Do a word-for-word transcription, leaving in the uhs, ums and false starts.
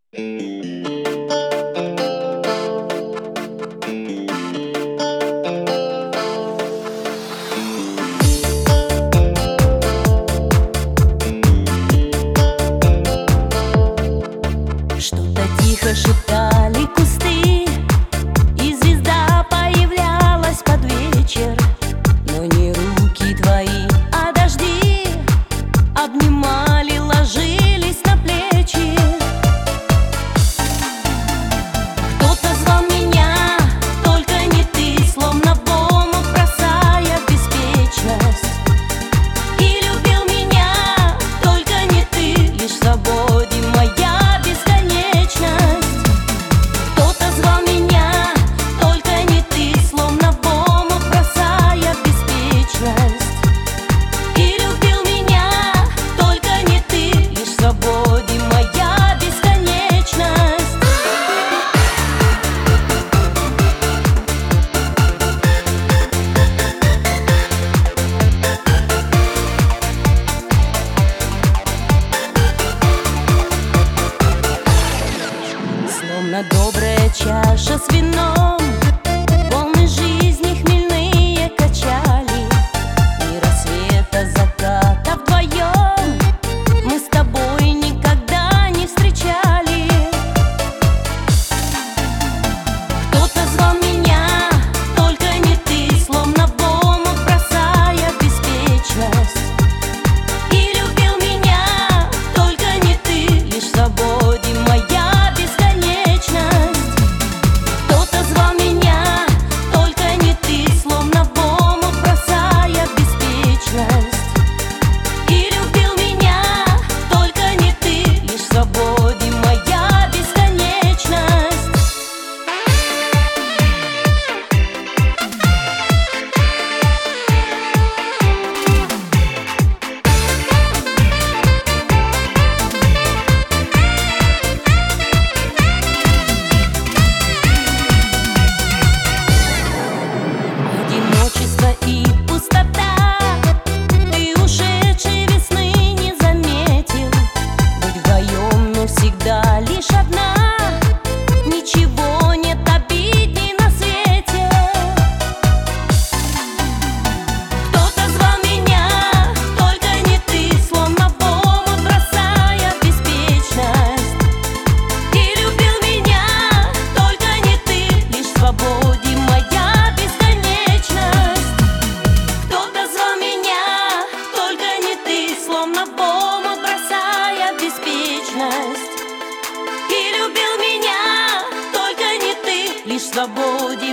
Что-то тихо шептали кусты, и звезда появлялась под вечер. Но не руки твои, а дожди обнимали, ложились на плечи. Кто-то звал меня, только не ты, словно в омут бросая в беспечность. И любил меня, только не ты, лишь в свободе моя. Словно добрая чаша с вином, волны жизни хмельные качали. Ни рассвета, заката вдвоем мы с тобой никогда не встречали. Кто-то звал меня, только не ты, словно в омут бросая в беспечность. И любил меня, только не ты, лишь в свободе моя. И пустота, ты ушедшей весны не заметил. Быть вдвоем, но всегда лишь одна, ничего нет обидней на свете. Кто-то звал меня, только не ты, словно в омут бросая в беспечность. И любил меня, только не ты, лишь в свободе моя. Словно в омут бросая в беспечность. И любил меня, только не ты, лишь в свободе